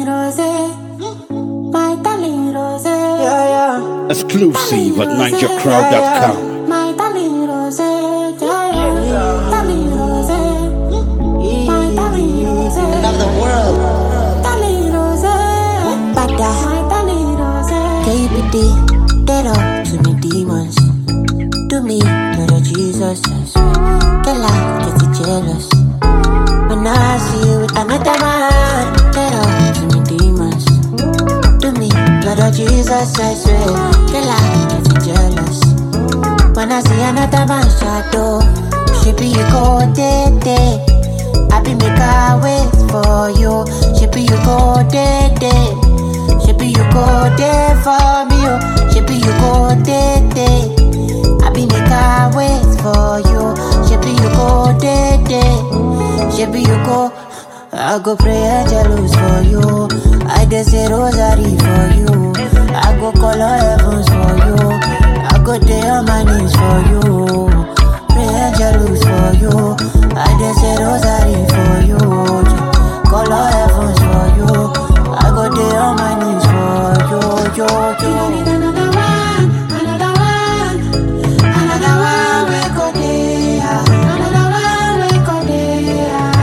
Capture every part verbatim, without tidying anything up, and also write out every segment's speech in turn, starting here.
darling Rose, my darling Rose, Yeah, yeah. Exclusive at ninja crowd dot com. my darling Rose, yeah, yeah. Darling Rose, my darling Rose, Love the world. darling Rose, Bada. my darling Rose. K P D, dead up to me demons. Do me, Lord Jesus, I swear. Girl, I get jealous. When I see you with another man, dead up to me demons. Do me, Lord Jesus, I swear. Girl, I get jealous. When I see another man shadow, she be you go day day. I be make a wait for you. She be you go day day. She be you go there for me, oh. She be you go day day. I be make a wait for you. She be you go day day. She be you go. I go pray angelus for you. I dey say rosary for you. I go call all heavens for you. I go day on my knees for you. Pray angelus for you. I dey say rosary for you. Call all heavens for you. I go day on my knees for you, yo, You don't need yo. another one, another one, another one. We go there, another one. We go there.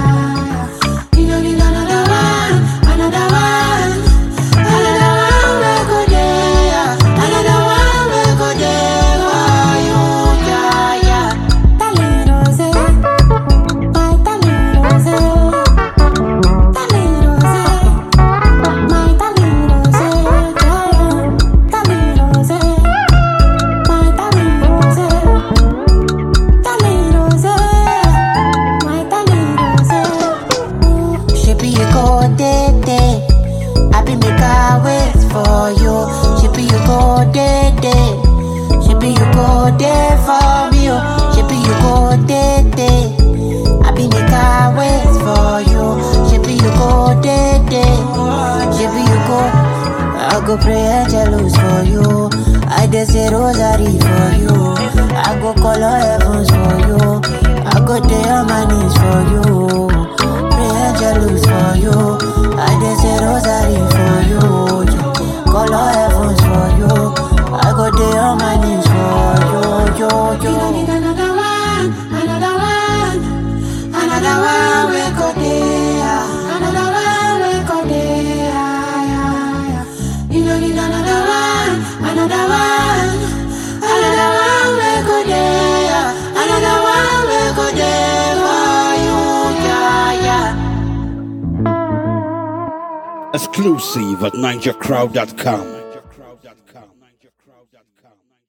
You don't need another one, another one, another one. We go there, another one. We go there for you, yeah, yeah. Darling Rose, my darling Rose, darling Rose, my darling Rose, yeah, darling Rose, my darling Rose, darling Rose, my darling Rose. She be you go day day. I be make a wait for you. She be you go day day. She be you go there for me, oh. She be you go day day. I be make a wait for you. She be you go day day. She be you go. I go pray angelus for you. I dey say rosary for you. I go call all heavens for you. I go day on my knees for you. Pray angelus for you. I dey say rosary for you. Call all heavens for you. I go day on my knees for you, yo, You don't need yo. another one, another one, another one. We go there, another one. We go there, yeah, yeah. You don't need another one, another one, another one. We go there, another one. We go there for you, yeah, yeah. Exclusive at ninja crowd dot com.